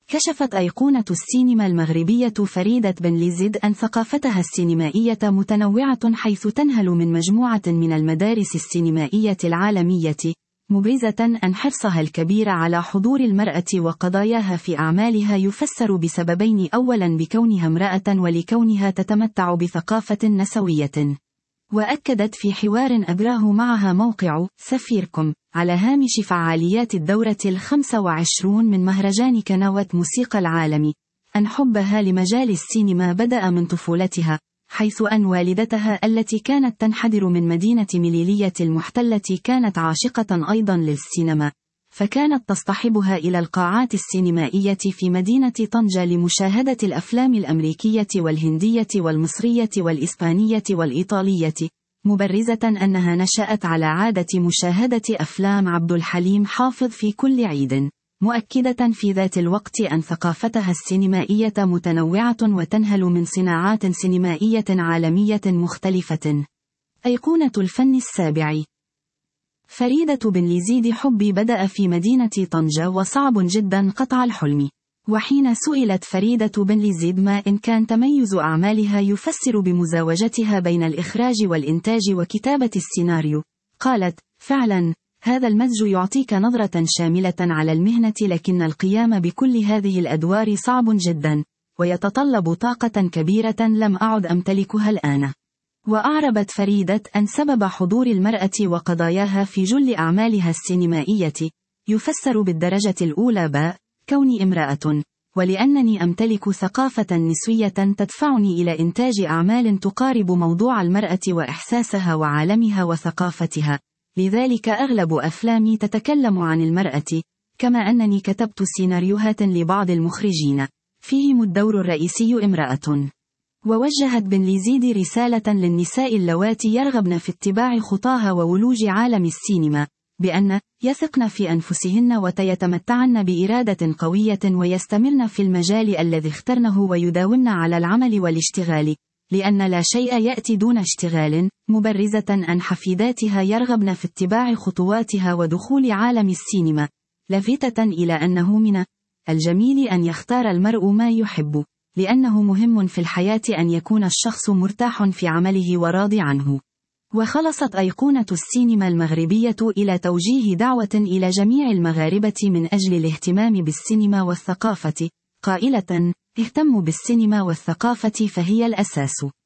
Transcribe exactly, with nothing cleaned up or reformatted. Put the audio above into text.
كشفت أيقونة السينما المغربية فريدة بنليزيد أن ثقافتها السينمائية متنوعة، حيث تنهل من مجموعة من المدارس السينمائية العالمية، مبرزة أن حرصها الكبير على حضور المرأة وقضاياها في أعمالها يفسر بسببين: أولا بكونها امرأة، ولكونها تتمتع بثقافة نسوية. وأكدت في حوار أجراه معها موقع سفيركم على هامش فعاليات الدورة الخمسة وعشرون من مهرجان كنوة موسيقى العالم أن حبها لمجال السينما بدأ من طفولتها، حيث أن والدتها التي كانت تنحدر من مدينة مليلية المحتلة كانت عاشقة أيضا للسينما، فكانت تصطحبها إلى القاعات السينمائية في مدينة طنجة لمشاهدة الأفلام الأمريكية والهندية والمصرية والإسبانية والإيطالية، مبرزة أنها نشأت على عادة مشاهدة أفلام عبد الحليم حافظ في كل عيد، مؤكدة في ذات الوقت أن ثقافتها السينمائية متنوعة وتنهل من صناعات سينمائية عالمية مختلفة. أيقونة الفن السابع. فريدة بنليزيد حبي بدأ في مدينة طنجة وصعب جدا قطع الحلم. وحين سئلت فريدة بنليزيد ما إن كان تميز أعمالها يفسر بمزاوجتها بين الإخراج والإنتاج وكتابة السيناريو، قالت: فعلا هذا المزج يعطيك نظرة شاملة على المهنة، لكن القيام بكل هذه الأدوار صعب جدا ويتطلب طاقة كبيرة لم أعد أمتلكها الآن. وأعربت فريدة أن سبب حضور المرأة وقضاياها في جل أعمالها السينمائية يفسر بالدرجة الأولى باء كوني امرأة، ولأنني أمتلك ثقافة نسوية تدفعني إلى إنتاج أعمال تقارب موضوع المرأة وإحساسها وعالمها وثقافتها، لذلك أغلب أفلامي تتكلم عن المرأة، كما أنني كتبت سيناريوهات لبعض المخرجين فيهم الدور الرئيسي امرأة. ووجهت بنليزيد رسالة للنساء اللواتي يرغبن في اتباع خطاها وولوج عالم السينما، بأن يثقن في أنفسهن ويتمتعن بإرادة قوية ويستمرن في المجال الذي اخترنه ويداومن على العمل والاشتغال، لأن لا شيء يأتي دون اشتغال، مبرزة أن حفيداتها يرغبن في اتباع خطواتها ودخول عالم السينما، لافتة إلى أنه من الجميل أن يختار المرء ما يحب، لأنه مهم في الحياة أن يكون الشخص مرتاح في عمله وراضي عنه. وخلصت أيقونة السينما المغربية إلى توجيه دعوة إلى جميع المغاربة من أجل الاهتمام بالسينما والثقافة، قائلة: اهتموا بالسينما والثقافة فهي الأساس.